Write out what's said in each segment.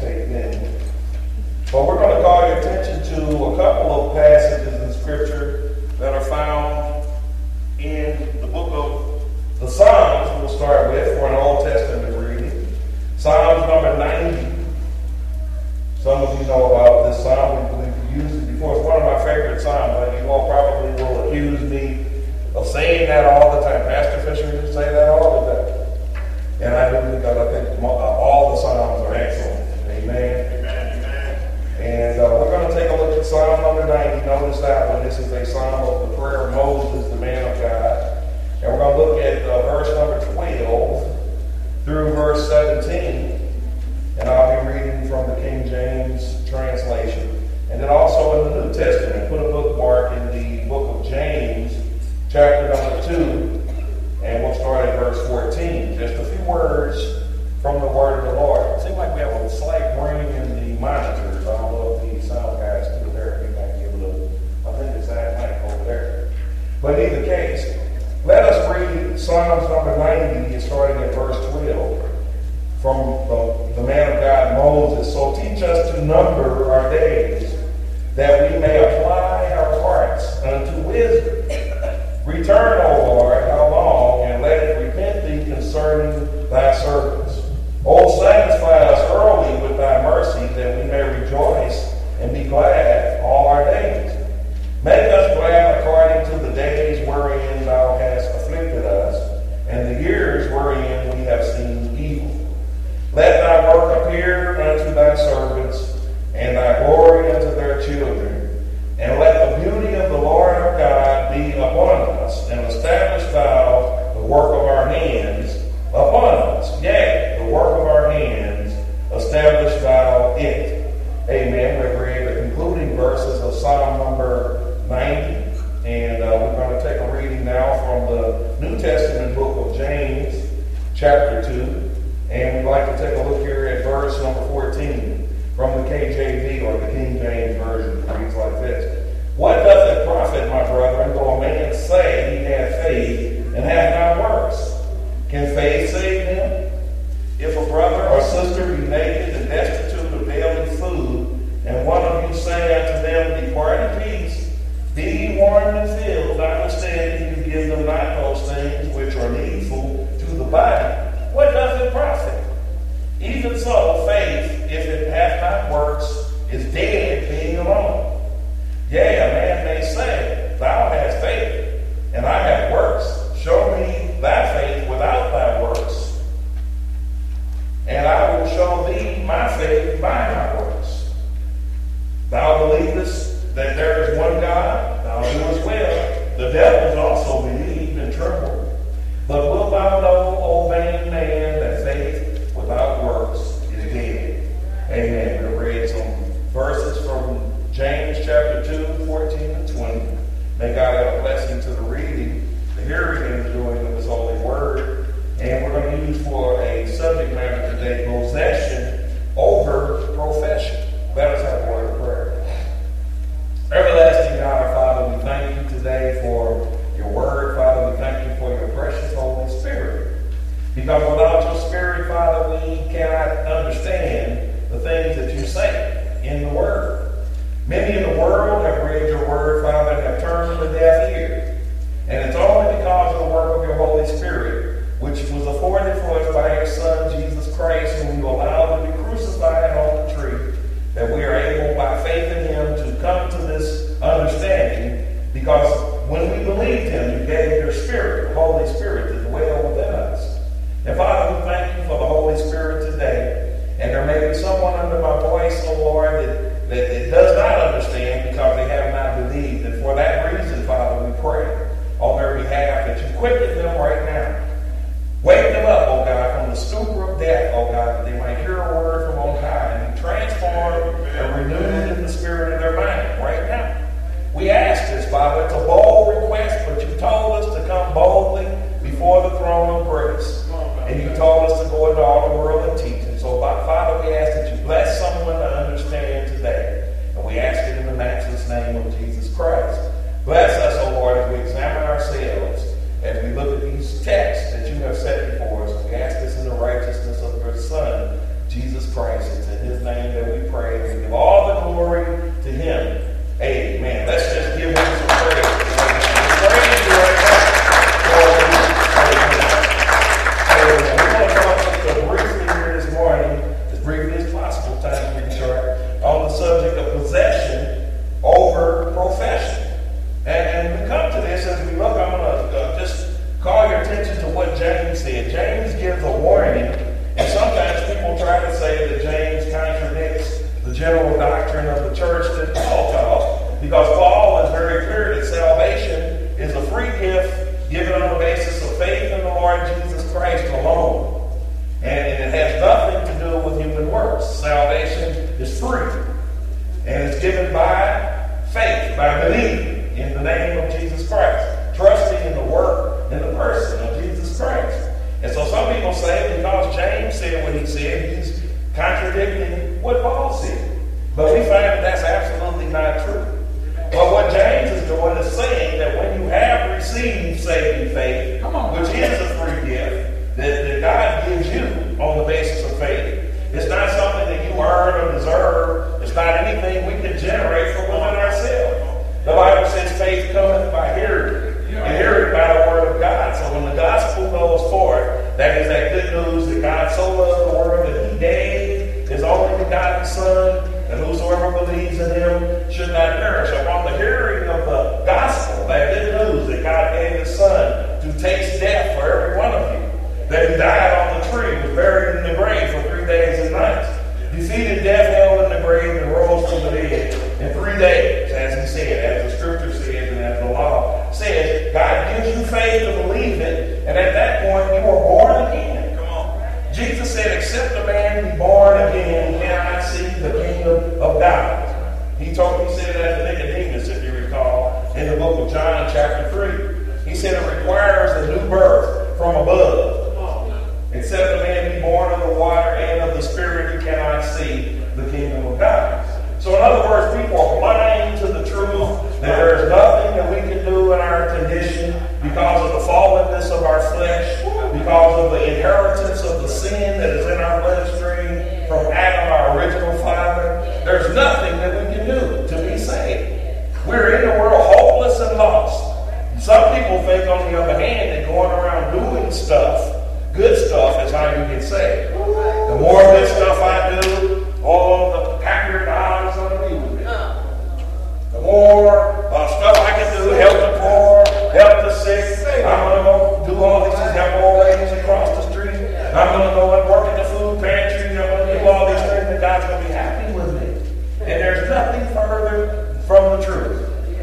Amen. But we're going to call your attention to a couple of passages in Scripture that are found in the book of the Psalms. We'll start with for an Old Testament reading. Psalms number 90. Some of you know about this psalm. We believe we used it before. It's one of my favorite psalms, but you all probably will accuse me of saying that all the time. Pastor Fisher used to say that all the time. And I do, because I think all the psalms are excellent. Amen. And we're going to take a look at Psalm number 90. Notice that one. This is a psalm of the prayer of Moses, the man of God. And we're going to look at verse number 12 through verse 17. And I'll be reading from the King James translation. And then also in the New Testament, put a bookmark in the book of James, chapter number 2. And we'll start at verse 14. Just a few words from the word of the Lord. It seems like we have a slight ring in the monitors. I don't know if the sound guys do there. If you might give a little, I think it's that mic over there. But in either case, let us read Psalms number 90, starting at verse 12, from the man of God, Moses. So teach us to number our days, that we may apply our hearts unto wisdom. Return, O Lord, how long, and let it repent thee concerning thy servants. O satisfy us early with thy mercy, that we may rejoice and be glad all our days. Make us glad according to the days wherein thou hast afflicted us, and the years wherein we have seen evil. Let thy work appear unto thy servants, and thy glory unto their children. And let the beauty of the Lord our God be upon us, and establish thou the work of our hands upon us. Yea, the work of our hands, establish thou it. Amen. We've read the concluding verses of Psalm number 90. And we're going to take a reading now from the New Testament book of James, chapter 2. And we'd like to take a look here at verse number 14 from the KJV, or the King James Version. It reads like this. What doth it profit, my brethren, though a man say he hath faith and hath not works? Can faith save him? If a brother or sister be naked and destitute of daily food, and one of you say unto them, Depart in peace, be ye warmed and filled, understanding you give them not those things which are needful to the body, what doth it profit? Even so, faith, if it hath not works, is dead being alone. Yea, a man may say, Thou hast faith, and I have works. Show me thy faith without thy works, and I will show thee my faith by my works. Thou believest that there is one God, thou doest well. The devils also believe and tremble. But wilt thou know, O vain man, that faith without works is dead? Amen. We read some verses from James chapter 2, 14 and 20. May God have a blessing to the reading, the hearing, and the doing of his holy word. And we're going to use for a subject matter today, possession over profession. Let us have a word of prayer. Everlasting God, our Father, we thank you today for your word. Father, we thank you for your precious Holy Spirit. Because without your Spirit, Father, we cannot understand the things that you say in the word. Many in the world have read your word, Father, and have turned a deaf ear. And it's only because of the work of your Holy Spirit, which was afforded for us by your Son, Jesus Christ, whom you allowed to be crucified on the tree, that we are able, by faith in him, to come to this understanding. Because when we believed him, you gave your Spirit, the Holy Spirit, to dwell within us. And Father, we thank you for the Holy Spirit today. And there may be someone under my voice, oh Lord, that does not understand because they have not believed. And for that reason, Father, we pray on their behalf that you quicken them right now. Wake them up, oh God, from the stupor of death, oh God, that they might hear a word from on high and be transformed and renewed in the spirit of their mind right now. We ask this, Father. It's a bold request, but you told us to come boldly before the throne of grace. And you told us to go into all the world and teach. And so, Father, we ask that you bless someone to understand today. And we ask it in the matchless name of Jesus Christ. Bless us, O Lord, as we examine ourselves, as we look at these texts that you have set before us. We ask this in the righteousness of your Son, Jesus Christ. It's in his name that we pray. We give all the glory to him. Amen. Let's just give him some praise. We praise you right now. Lord, we're going to talk just briefly here this morning, as briefly as possible, time to be short, on the subject of possession over profession. And we come to this as we look. I'm going to just call your attention to what James said. James gives a warning, and sometimes people try to say that James contradicts the general doctrine of the church that Paul taught, because Paul is very clear that salvation is a free gift given on the basis of faith in the Lord Jesus Christ alone. And it has nothing to do with human works. Salvation is free. And it's given by faith, by believing in the name of Jesus Christ, trusting in the work and the person of Jesus Christ. And so some people say because James said what he said, he's contradicting what Paul said. But we find that that's absolutely not true. But what James is doing is saying that when you have received saving faith, which is a free gift that God gives you on the basis of faith, it's not something that you earn or deserve. It's not anything we can generate from within ourselves. The Bible says faith cometh by hearing, and hearing by the word of God. So when the gospel goes forth, that is that good news that God so loved the world that he gave his only begotten Son, and whosoever believes in him should not perish. Upon the hearing of the gospel, that good news that God gave his Son to taste death for every one of you, that he died on the tree, was buried in the grave for 3 days and nights, defeated death, hell in the grave, and rose from the dead in 3 days, as he said, as the scripture says, and as the law says. God gives you faith to believe it, and at that point you are born again. Come on. Jesus said, except a man be born again, cannot see the kingdom of God. He said that to Nicodemus, if you recall, in the book of John, chapter 3. He said it requires a new birth from above. Except a man be born of the water and of the Spirit, he cannot see the kingdom of God. So in other words, people are blind to the truth that there is nothing that we can do in our condition because of the fallenness of our flesh, because of the inheritance of the sin that is in our bloodstream from Adam, our original father. There's nothing that we can do to be saved. We're in the world hopeless and lost. Some people think, on the other hand, that going around doing stuff, good stuff, is how you get saved. The more good stuff I do, the happier God is going to be with me. The more stuff I can do, help the poor, help the sick, I'm going to go do all these things, help old ladies across the street. I'm going to go and work in the food pantry. I'm going to do all these things, and God's going to be happy with me. And there's nothing further from the truth.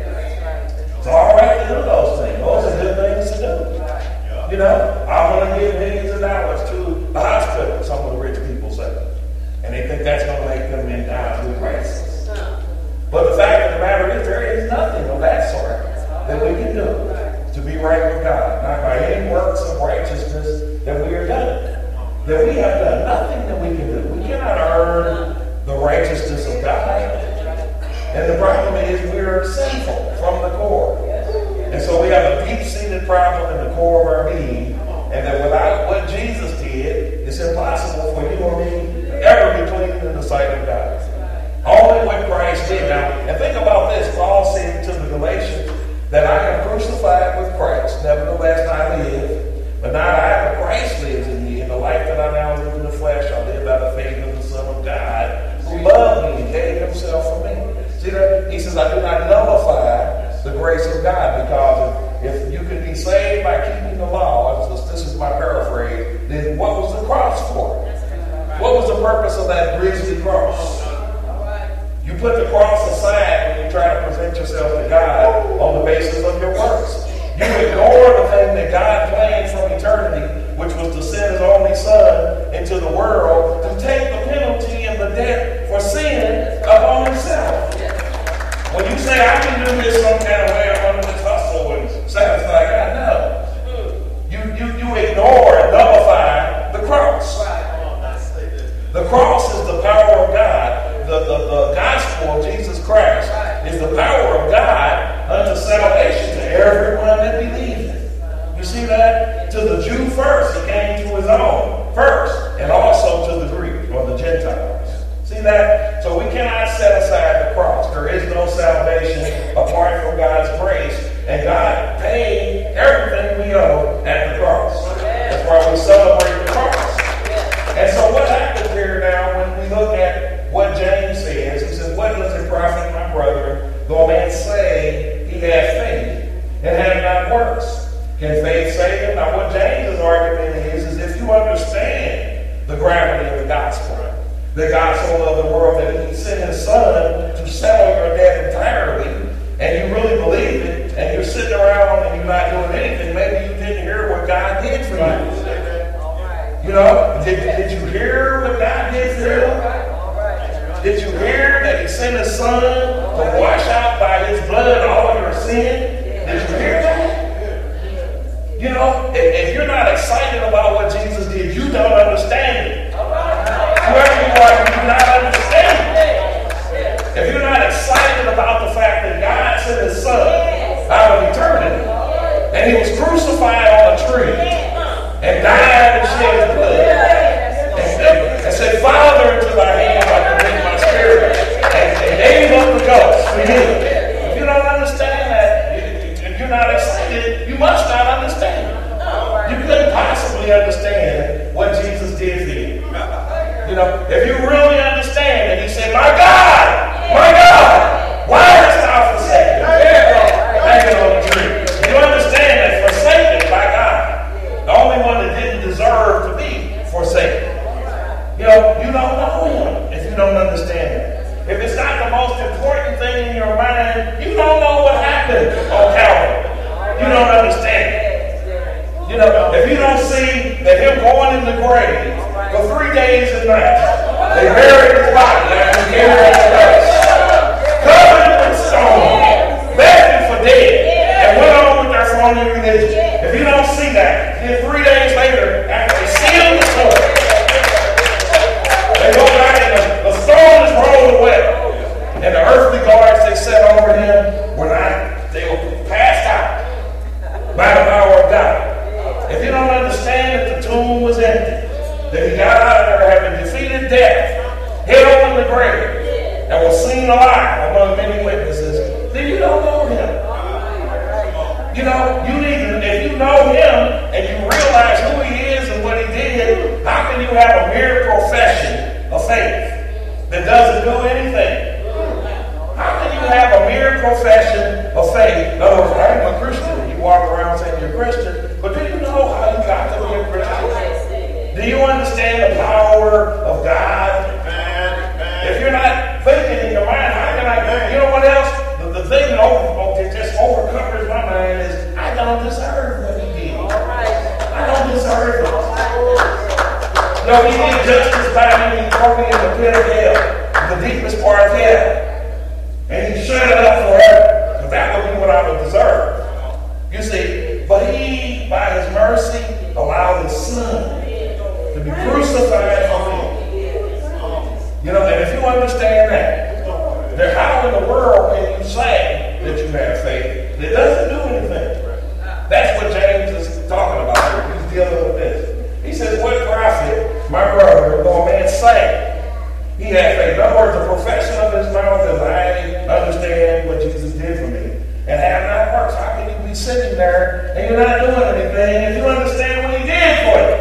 It's all right to do those things. Those are good things to do. You know, I'm going to give millions of dollars to the hospital, some of the rich people say. And they think that's going to make them endowed with grace. But the fact of the matter is, there is nothing of that sort that we can do to be right with God. Not by any works of righteousness that we are done. That we have done. Nothing that we can do. We cannot earn the righteousness of God. And the problem is we are sinful from the core. And so we have a deep-seated problem in the core of our being, and that without what Jesus did, it's impossible for you or me to ever be clean in the sight of God. Only what Christ did. Now, and think about this. Paul said to the Galatians that I am crucified with Christ. Nevertheless, I live, but not I, but Christ lives in me. In the life that I now live in the flesh, I live by the faith of the Son of God, who loved me and gave himself for me. See that? He says, I do not nullify the grace of God, because if you can be saved by keeping the law, this is my paraphrase, then what was the cross for? What was the purpose of that grisly cross? You put the cross aside when you try to present yourself to God on the basis of your works. You ignore the thing that God planned from eternity, which was to send his only Son into the world to take the penalty and the debt for sin upon himself. When you say, I can do this some kind of way, I'm going to just hustle and satisfy God, no. You ignore and nullify the cross. The cross is the power of God. The gospel of Jesus Christ is the power of God unto salvation to everyone that believes. You see that? To the Jew first, he came to his own first, and also to the Greek or the Gentiles. See that? So we cannot set aside the cross. There is no salvation apart from God's grace. And God paid everything we owe at the cross. That's why we celebrate the cross. And so what happens here now when we look at what James says? He says, what does it profit, my brethren, though a man say he has faith and have not works? Can faith save him? Now what James's argument is if you understand the gravity of the gospel, that God so loved the world that he sent his son to settle your debt entirely, and you really believe it, and you're sitting around and you're not doing anything, maybe you didn't hear what God did for you. You know, did you hear what God did for you? Did you hear that he sent his son to wash out by his blood all your sin? Did you hear that? You know, if you're not excited about what Jesus did, you don't understand it. Whoever you are, you do not understand it. If you're not excited about the fact that God sent his son out of eternity, and he was crucified on a tree, and died and shed his blood, and said, Father, into thy hands I commit my spirit, and gave up the ghost for you. If you don't understand that, if you're not excited, you must not understand. You couldn't possibly understand what Jesus did for you. You know, if you really understand that he said, my God, why hast thou forsaken me? Hanging on the tree. You understand that forsaken by God, the only one that didn't deserve to be forsaken. You know, you don't know him if you don't understand it. If it's not the most important thing in your mind, you don't know what happened on Calvary. You don't understand it. You know, if you don't see that him going in the grave for 3 days and nights, they buried his body after he gave it to us, covered with stone, begging for dead, and went on with their phony religion. If you don't see that, then 3 days later, after they sealed the stone, they go back and the stone is rolled away. And the earthly guards they set over him they were passed out by the power of God. If you don't understand that the tomb was empty, that he got out of there having defeated death, hell in the grave, and was seen alive among many witnesses, then you don't know him. You know, if you know him and you realize who he is and what he did, how can you have a mere profession of faith that doesn't do anything? How can you have a mere profession of faith? In other words, I'm a Christian. You walk around saying you're a Christian, but do you know how you got to be a Christian? Do you understand the power of God? If you're not thinking in your mind, how can I? You know what else? The thing that just overcovers my mind is I don't deserve what he did. I don't deserve it. No, he did justice by me. He threw me in the pit of hell, the deepest part of hell. And he shut it up forever, because that would be what I would deserve. You see, but he, by his mercy, allowed his son to be crucified for me. You know, and if you understand that, then how in the world can you say that you have faith that doesn't do anything? That's what James is talking about here. He's dealing with this. He says, what profit, my brother, though a man say he had faith? In other words, the profession of his mouth is, I understand what Jesus did for me, and have not works. How can you be sitting there and you're not doing anything if you understand what he did for you?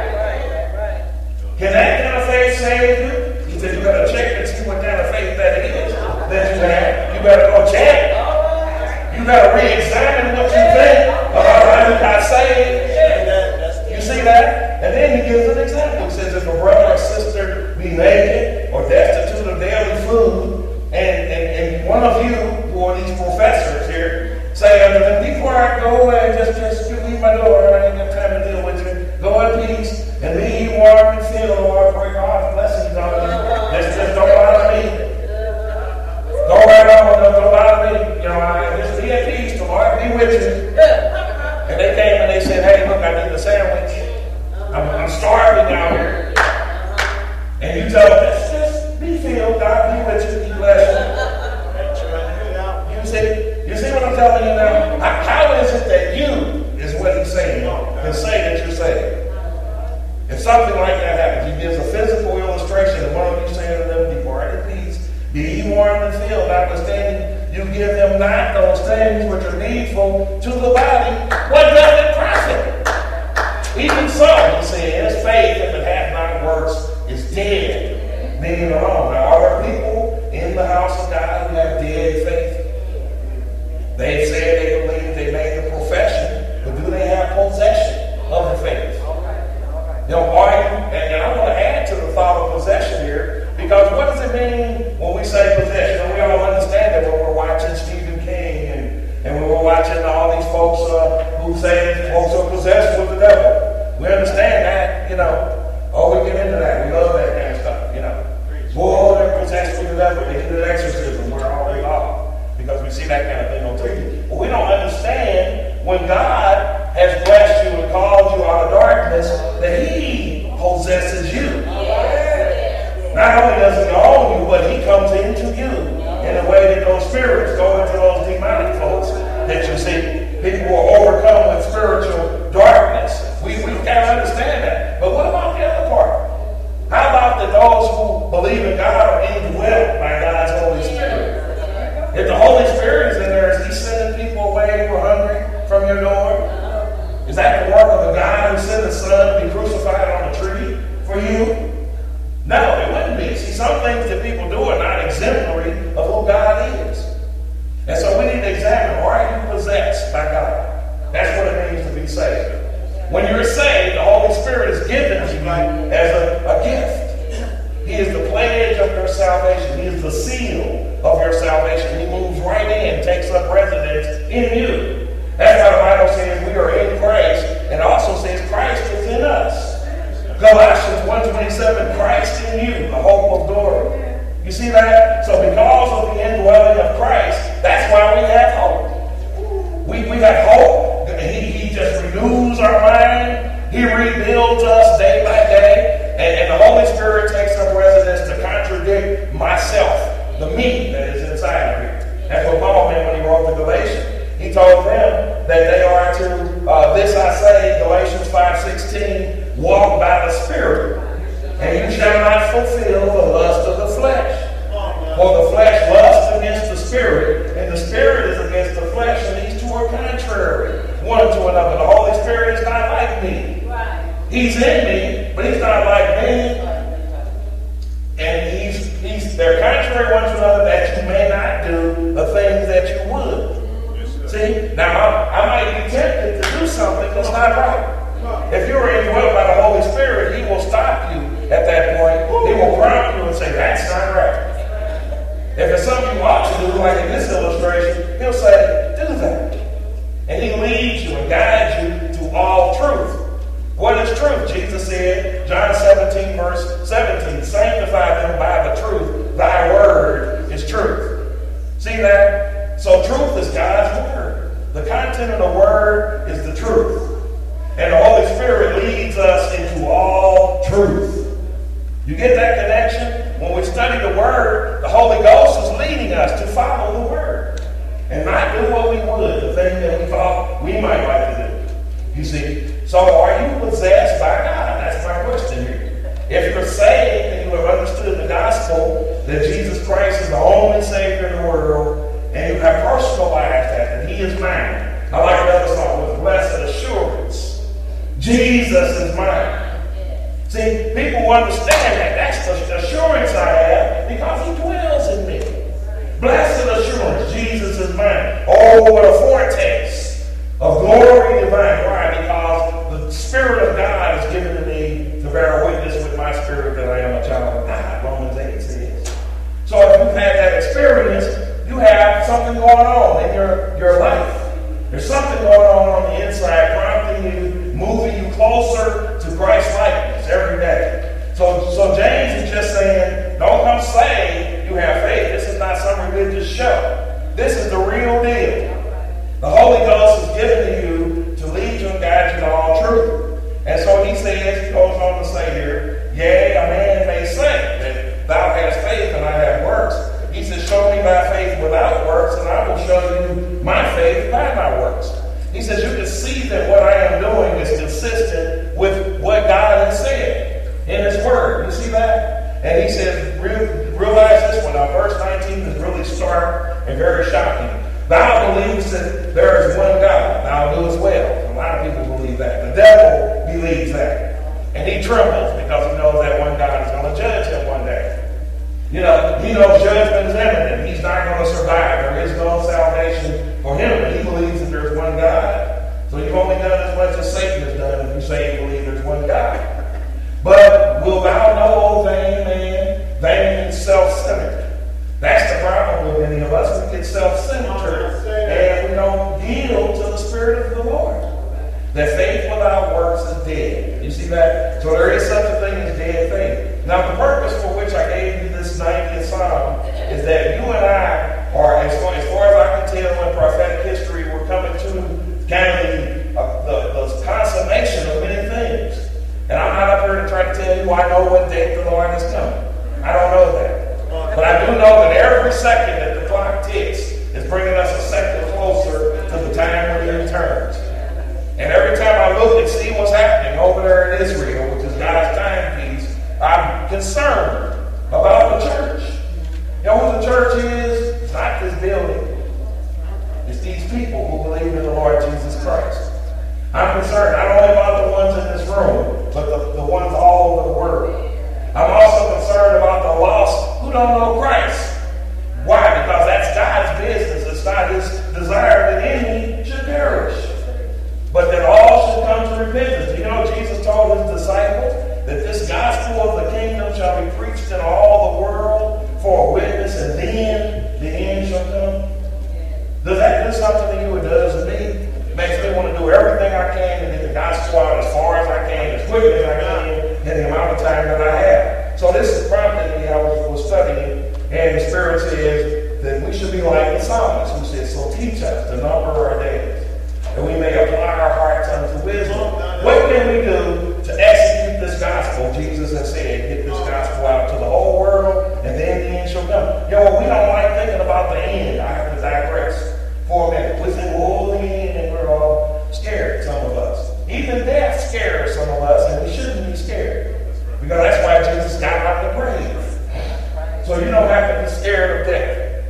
Can that kind of faith save you? He said, you better check and see what kind of faith that is that you have. You better go check. You better re-examine what you think about how you got saved. You see that? And then he gives an example. He says, if a brother or sister be naked or destitute of daily food, and one of you, who are these professors here, say unto them, before I go away, just leave my door, I ain't got time to deal with you. Go in peace, and be ye warm and filled, Lord, pray God's blessings on you. Just don't bother me. Go right on, don't bother me. You know, just be at peace, the Lord be with you. And they came and they said, hey, look, I need a sandwich. I'm starving out here. And you tell them, just be filled, God be with you, He bless you. You see what I'm telling you now? How is it that you, is what he's saying, can say that you're saved? If something like that happens, he gives a physical illustration of Be ye warm and filled, notwithstanding you give them not those things which are needful to the body. What does it profit? Even so, he says, faith, if it hath not works, is dead, meaning alone. Now, are there people in the house of God who have dead faith? They said they believe, they made the profession, but do they have possession of the faith? You know, are you, and I want to add to the thought of possession here, because what does it mean when we say possession? And we all understand that when we're watching Stephen King and when we're watching all these folks who say folks are possessed with the devil. We understand that, you know. Oh, we get into that. We love that kind of stuff, you know. Boy, they're possessed with the devil. They do an exorcism. We're all involved because we see that kind of thing on TV. But we don't understand when God has blessed you and called you out of darkness that He possesses you. Not only does He own you, but He comes into you in a way that those spirits go into those demonic folks that you see. People will overcome with spiritual darkness. We've got to understand that. But what about the other part? How about that those who believe in God are indwelt by God's Holy Spirit? If the Holy Spirit is in there, is He sending people away who are hungry from your door? Is that the work of the God who sent His Son to be crucified on a tree for you? No, it wouldn't be. See, some things that people do are not exemplary of who God is. And so we need to examine, are you possessed by God? That's what it means to be saved. When you're saved, the Holy Spirit is given to you as a gift. He is the pledge of your salvation. He is the seal of your salvation. He moves right in, takes up residence in you. That's how the Bible says we are in Christ, and also says Christ is in us. Colossians 1:27, Christ in you, the hope of glory. You see that? So because of the indwelling of Christ, that's why we have hope. We have hope. He just renews our mind. He rebuilds us day by day. And the Holy Spirit takes up residence to contradict myself, the me that is inside of me. That's what Paul meant when he wrote the Galatians. He told them that they are to, this I say, Galatians 5:16, walk by the Spirit, and you shall not fulfill the lust of the flesh. For the flesh lusts against the Spirit, and the Spirit is against the flesh, and these two are contrary one to another. The Holy Spirit is not like me. He's in me, but He's not like me. And they're contrary one to another, that you may not do the things that you would. See? Now, I might be tempted to do something that's not right. If you're indwelt by the Holy Spirit, He will stop you at that point. He will prompt you and say, that's not right. If it's something you ought to do, like in this illustration, He'll say, do that. And He leads you and guides you to all truth. What is truth? Jesus said, John 17, verse 17, sanctify them by the truth. Thy word is truth. See that? So truth is God's word. The content of the word is the truth. And the Holy Spirit leads us into all truth. You get that connection? When we study the Word, the Holy Ghost is leading us to follow the Word. And not do what we would, the thing that we thought we might like to do. You see? So are you possessed by God? That's my question here. If you're saved and you have understood the gospel, that Jesus Christ is the only Savior in the world, and you have personalized that He is mine. I like another song with blessed assurance. Jesus is mine. See, people understand that. That's the assurance I have because He dwells in me. Blessed assurance, Jesus is mine. Oh, what a foretaste of glory divine. Why? Because the Spirit of God is given to me to bear witness with my spirit that I am a child of God. Romans 8 says. So if you've had that experience, you have something going on in your life. There's something going on the inside, prompting you, moving you closer to Christ's likeness every day. So James is just saying, don't come say you have faith. This is not some religious show. This is the real deal. The Holy Ghost is given to you to lead you and guide you to all truth. And so he says, he goes on to say here, yea, a man may say that thou hast faith and I have works. He says, show me thy faith without works, and I will show you my faith by my works. He says, you can see that what I am doing is consistent with what God has said in His Word. You see that? And he says, realize this one. Now, verse 13 is really stark and very shocking. Thou believes that there is one God. Thou doest well. A lot of people believe that. The devil believes that. And he trembles because he knows that one God is going to judge him one day. You know, he knows judgment is imminent. He's not going to survive. There is no salvation for him. But he believes that there's one God. So you've only done as much as Satan has done if you say you believe there's one God. But will thou know, O vain man, vain and self-centered? That's the problem with many of us. We get self-centered and we don't yield to the Spirit of the Lord. That faith without works is dead. You see that? So there is such a thing as dead faith. Now the purpose for which I gave you this 90th Psalm is that you and I are, as far as I can tell in prophetic history, we're coming to kind of the consummation of many things. And I'm not up here to try to tell you I know what date the Lord is coming. I don't know that. But I do know that every second that the clock ticks is bringing us a second closer to the time when he returns. And every time I look and see what's happening over there in Israel, which is God's timepiece, I'm concerned about the church. You know who the church is? It's not this building. It's these people who believe in the Lord Jesus Christ. I'm concerned not only about the ones in this room, but the ones all over the world. I'm also concerned about the lost who don't know Christ. Why? Because that's God's business. It's not his desire that any should perish, but that all should come to repentance. You know, Jesus told his disciples that this gospel of the kingdom shall be preached in all the world for a witness, and then the end shall come. Does that do something to you? It does to me. It makes me want to do everything I can to get the gospel out as far as I can, as quickly as I can, in the amount of time that I have. So this is prompting me. I was studying, and the Spirit says that we should be like the psalmist who says, so teach us to number our days, that we may apply our hearts unto wisdom. What can we do to execute this gospel? Jesus has said, get this gospel out to the whole world, and then the end shall come. You know, we don't like thinking about the end. I have to digress for a minute. We think, well, the end, and we're all scared, some of us. Even death scares some of us, and we shouldn't be scared. Because that's why Jesus got out of the grave. So you don't have to be scared of death.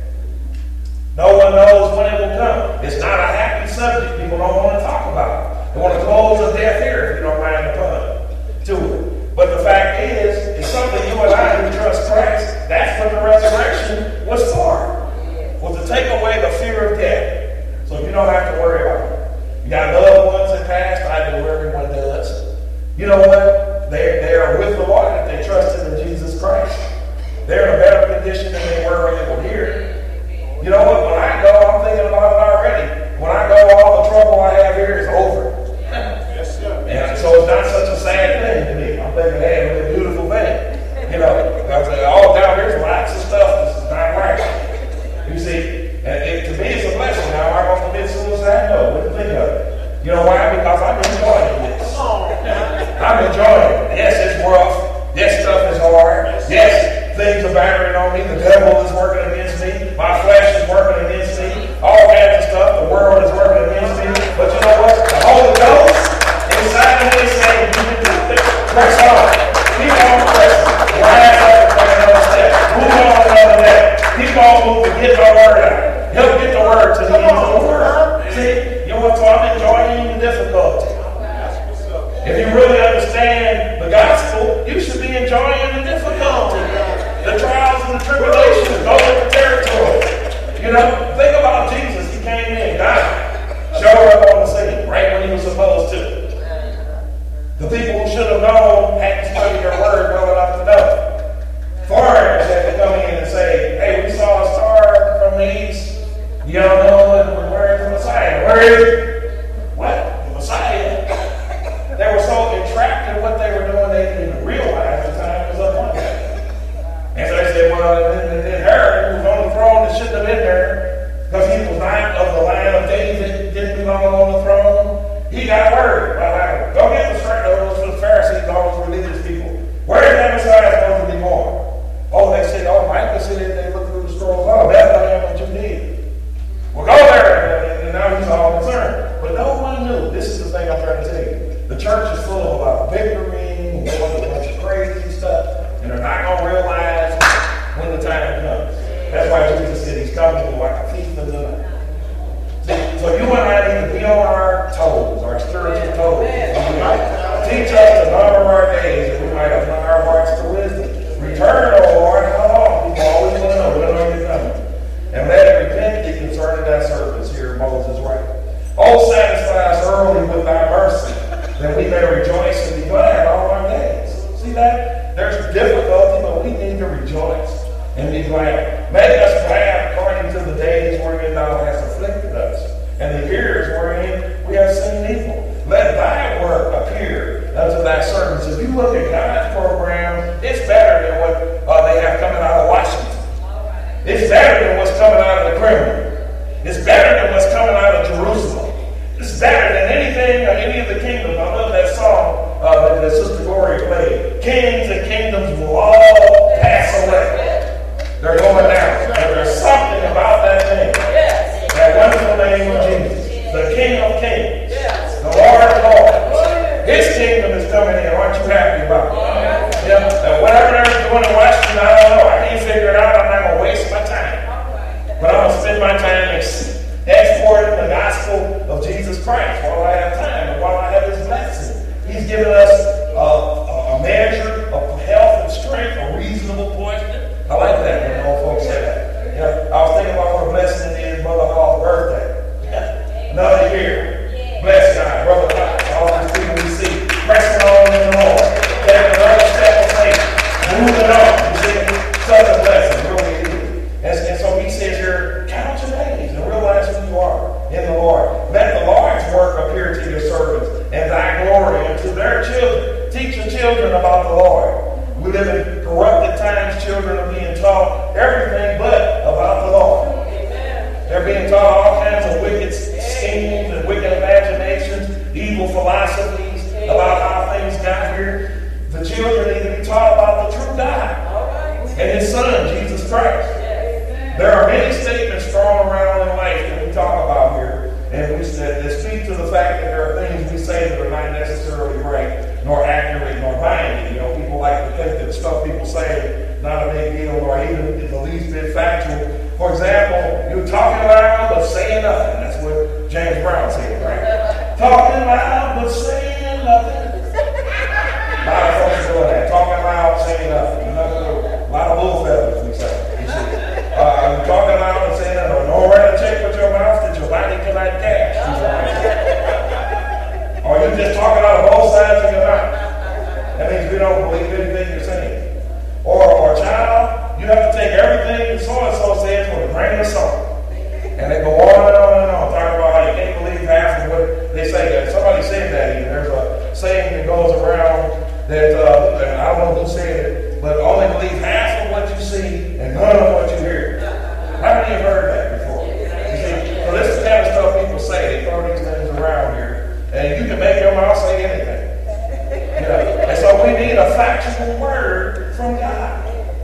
No one knows when it will come. It's not a happy subject. People don't want to talk about it. They want to close the death here, if you don't mind the pun, to it. But the fact is, it's something you and I who trust Christ, that's what the resurrection was for. Was to take away the fear of death. So you don't have to worry about it. You got loved ones that passed. I do. Everyone does. You know what? They are with the Lord if they trusted in Jesus Christ. They're in a better condition than they were when they were here. You know what? When I go, I'm thinking about it already. When I go, all the trouble I have here is over. Yes, sir. And so it's not such a sad thing to me. I'm thinking, hey, it's a beautiful thing. You know, all down here's lots of stuff. This is not right. You see, and to me, it's a blessing. Now, am I going to commit suicide? No, wouldn't think of it. You know why? Because I'm enjoying this. I'm enjoying it. Yes, it's rough. Yes, stuff is hard. Yes, things are battering on me. The devil is working against me. My flesh is working against me. All kinds of stuff. The world is working against me. But you know what? The Holy Ghost inside of me is saying, you can do this. Press on. Keep on pressing. Rise up and take another step. Move on another step. Keep on moving. Get the word out. He'll get the word to the end of the world. See? You know what? So I'm enjoying the difficulty. If you really understand the gospel, you should be enjoying the difficulty, the trials and the tribulations, those are the territory. You know, think about Jesus. He came in, God showed up on the scene right when he was supposed to. The people who should have known hadn't studied their word well enough to know. Foreigners had to come in and say, hey, we saw a star from the east. You don't know where's the Messiah? Where is it? What? The Messiah? They were so entrapped in what they were doing, they didn't even realize the time was up on them. And so they said, well, then Herod, who was on the throne, that shouldn't have been there, because he was not of the line of David, didn't belong on the throne. He got word. Well, go get the straight those for the Pharisees, all those religious people. Where is that Messiah supposed to be born? Oh, they said, oh, Micah said it. They looked through the scrolls. Oh, Bethlehem and Judea. Well, go there. And now he's all concerned. But no one knew. This is the thing I'm trying to tell you. The church is full of a lot of bickering, a bunch of crazy stuff, and they're not going to realize when the time comes. That's why said he's coming like a thief in the night. See, so you and I need to be on our toes, our spiritual toes. Teach us to number our days, and we might apply our hearts to wisdom. Return, O Lord, how long? People always want to know when are you coming. And let it repent thee concerning thy servants. Here Moses right. Oh, satisfy us early with thy mercy, that we may rejoice and be glad all our days. See that? There's difficulty, but we need to rejoice and be glad. Make us glad according to the days wherein thou hast afflicted us, and the years wherein we have seen evil. Let thy work appear unto thy servants. If you look at God's program, it's better than what they have coming out of Washington. It's better than what's coming out of the Kremlin. It's better than what's coming out of Jerusalem. It's better than anything or any of the kingdoms. I love that song that Sister Gloria played. Kings and kingdoms will all pass away. They're going down. And there's something about that name. That wonderful name of Jesus. The King of Kings. The Lord of Lords. His kingdom is coming in. Aren't you happy about it? Yeah. And whatever they're doing in Washington, I don't know. I can't figure it out. I'm not going to waste my time. But I'm going to spend my time exporting the gospel of Jesus Christ while I have time and while I have this blessing. He's given us a measure of health and strength, a reasonable portion. I like that when old folks say that. Yeah, I was thinking about what a blessing it is, Mother Hall's birthday. Another year. Bless God, Brother Cox, all these people we see pressing on in the Lord. Taking another step of faith. Moving on. You see, such a blessing, really is. And so he says here, count your days and realize who you are in the Lord. Let the Lord's work appear to your servants and thy glory unto their children. Teach your children about the Lord. We live in corrupted times. Children are being taught everything but about the Lord. They're being taught all kinds of wicked schemes and wicked imaginations, evil philosophies about how things got here. The children need to be taught about the true God and His Son, Jesus Christ. There are many statements thrown around in life that we talk about here, and that speak to the fact that there are things we say that are not necessarily right, nor accurate, nor binding. You know, people like to think that stuff people say is not a big deal, or even the least bit factual. For example, you're talking loud but saying nothing. That's what James Brown said, right? Talking loud but saying nothing. A lot of folks doing that. Talking loud, saying nothing. A lot of bull feathers, we say. You're talking loud and saying nothing. Don't write a check with your mouth that your body cannot cash. Or you're just talking out of both sides of your mouth. That means we don't believe anything you're saying. Or child, you have to take everything that so-and-so says with a grain of salt. And they go on and on and on, talking about how you can't believe half of what they say. Somebody said that even. There's a saying that goes around that, and I don't know who said it, but only believe half of what you see and none of what you hear. How many have heard that before? You see, so this is the kind of stuff people say. They throw these things around here, and you can make your mouth say anything. You know? And so we need a factual word from God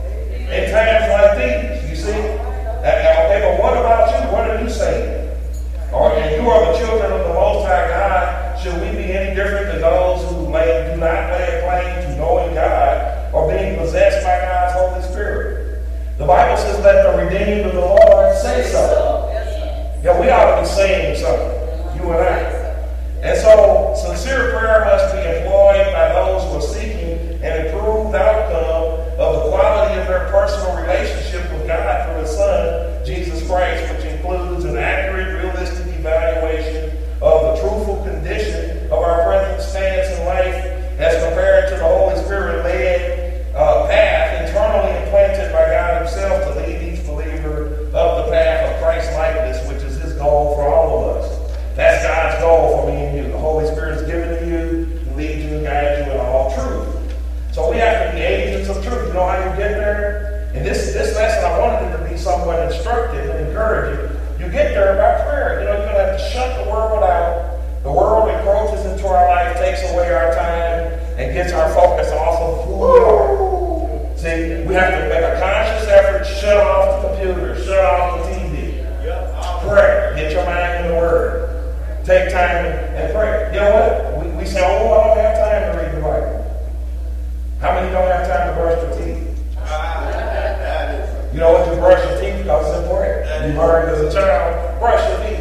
in times like these. You see? Okay, but what about you? What are you saying? Or if you are the children of the Most High God, should we be any different than those who do not lay a claim to knowing God or being possessed by God's Holy Spirit? The Bible says, let the redeemed of the Lord say so. Yeah, we ought to be saying something, you and I. And so, sincere prayer must be employed by those who are seeking an improved outcome of the quality of their personal relationship with God through His Son, Jesus Christ, which includes an accurate, realistic evaluation of the truthful condition of our present stance in life as compared to the Holy Spirit-led path internally implanted by God Himself to lead each believer up the path of Christ-likeness, which is His goal for all of us. That's God's goal for me and you. The Holy Spirit is given to you to lead you and guide you in all truth. So we have to be agents of truth. You know how you get there? In this lesson, I wanted it to be somewhat instructive and encouraging. You get there by prayer. You know, you're going to have to shut the world out. The world encroaches into our life, takes away our time, and gets our focus off of who we are. See, we have to make a conscious effort, shut off the computer, shut off the TV. Pray. Get your mind in the Word. Take time and pray. You know what? We say, oh, I don't have time to read the Bible. How many don't have time to brush their teeth? You know what you brush your teeth because it's important. And you learned as a child, brush your teeth,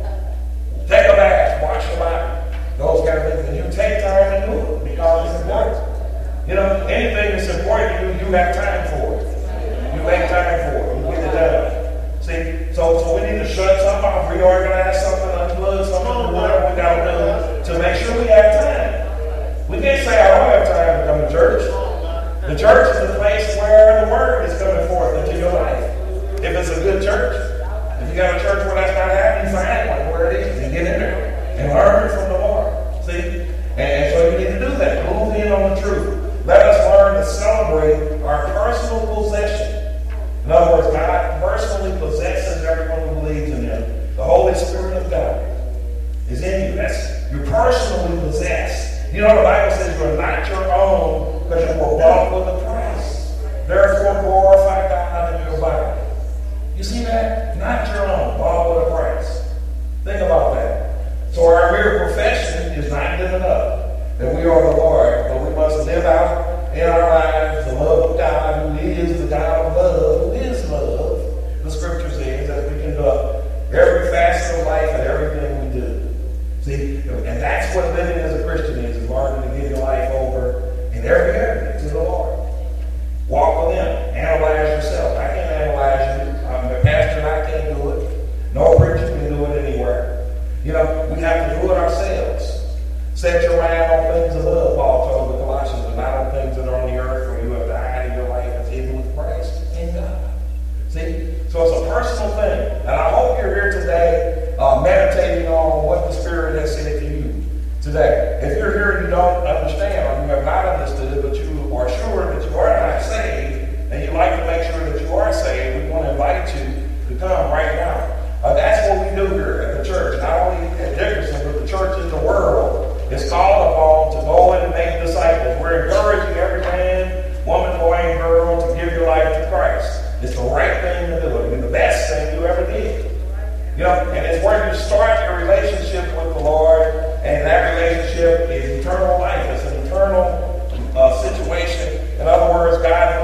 take a bath, wash your body, those kind of things. And you take time to do it because it's important. You know, anything that's important to you, you have time for it. You make time for it. You get it done. See, so we need to shut something off, reorganize something, unplug something, whatever we got to do to make sure we have time. We can't say I don't have time to come to church. The church is the place where the word is coming forth into your life. If it's a good church, if you got a church where that's not happening, find one where it is and get in there and learn from the Lord. See? And so you need to do that. Move in on the truth. Let us learn to celebrate our personal possession. In other words, God personally possesses everyone who believes in Him. The Holy Spirit of God is in you. You're personally possessed. You know, the Bible says you're not your own because you were bought with a price. Therefore, glorify God in your body. You see that? Not your own, bought with a price. Think about that. So our mere profession is not good enough. That we are the Lord, but we must live out in our lives the love of God, who is the God of love, who is love. The Scripture says that we conduct every facet of life and everything we do. See, and that's what living as a Christian is learning to give your life over in every area to the Lord. Walk with Him. Analyze yourself. I can't analyze you. I'm a pastor and I can't do it. No preacher can do it anywhere. You know, we have to do it ourselves. Set your mind on things above, Paul told the Colossians, and not on things that are on the earth where you have died and your life is hidden with Christ in God. See? So it's a personal thing. And I hope you're here today meditating on what the Spirit has said to you today. If you're here and you don't understand or you have not understood it, but you are sure that you are not saved, and you'd like to make sure that you are saved, we want to invite you to come right now. That's what we do here at the church. Not only at Dickerson, but the church in the world is called upon to go and make disciples. We're encouraging every man, woman, boy, and girl to give your life to Christ. It's the right thing to do. It'll be the best thing you ever did. You know, and it's where you start your relationship with the Lord, and that relationship is eternal life. It's an eternal situation. In other words, God